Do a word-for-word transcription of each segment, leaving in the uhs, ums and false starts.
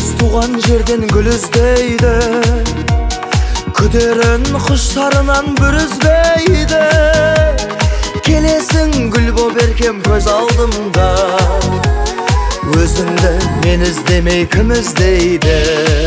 туған жерден гүл іздейді, күдерін құштарынан бір үзбейді. Келесің гүл боп еркем көз алдымда, өзіңді мен іздемей кім іздейді?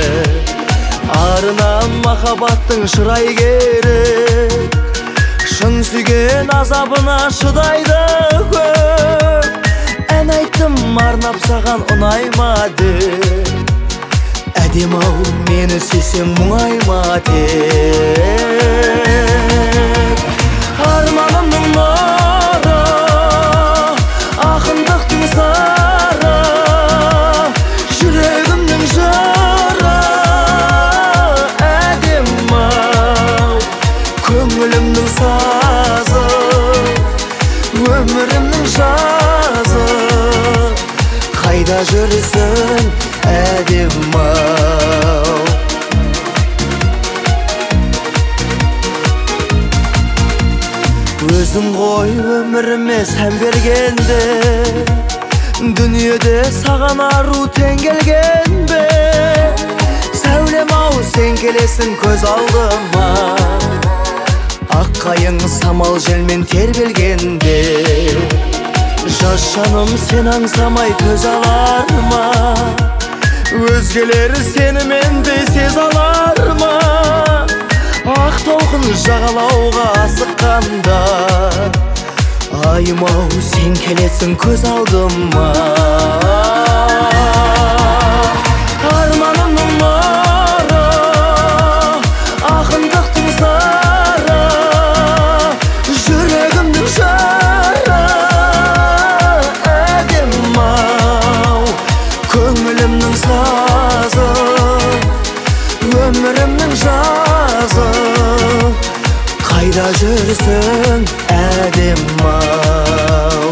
Арынан махаббаттың шырай керек, шын сүйген азабына шыдайды көп. Ән айттым арнап саған ұнайма деп, әдем-ау мені сүйсең мұңайма деп. Арманымның нұры, ақындықтың сары, жүрегімнің жыры, әдем-ау көңілімнің сазы, өмірімнің жазы. Қайда жүрсің әдем-ау? Өзің ғой өміріме сән бергенде, дүниеде саған ару тең келген бе? Сәулем-ау сен келесің көз алдыма, аққайың самал желмен тербелгенде. Жас жаным сен аңсамай төз алар ма? Өзгелер сені мендей сез алар ма? Ақ толқын жағалауға асыққанда, айым-ау сен келесің көз алдыма. Арманымның нұры, ақындықтың сары, жүрегімнің жары, әдем-ау көңілімнің сазы, өмірімнің жазы. Қайда жүрсің әдем-ау?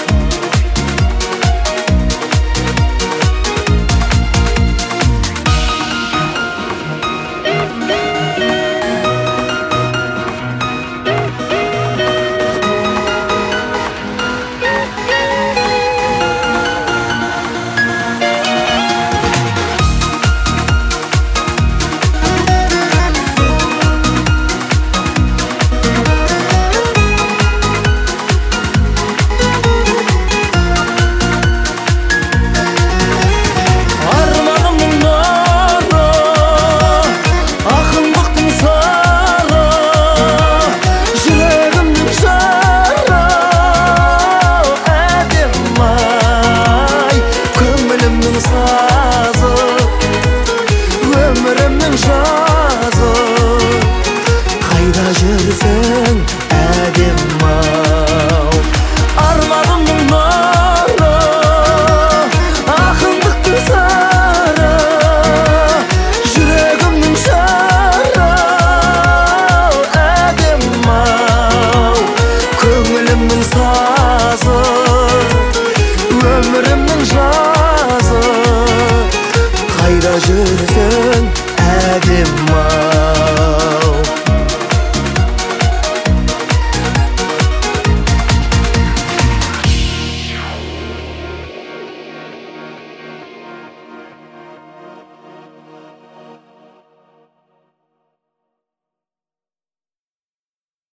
Өмірімнің жазы. Қайда жүрсің әдем-ау? Арманымның нұры, ақындықтың сары, жүрегімнің жары, әдем-ау көңілімнің сазы, өмірімнің жазы. Қайда жүрсің әдем-ау?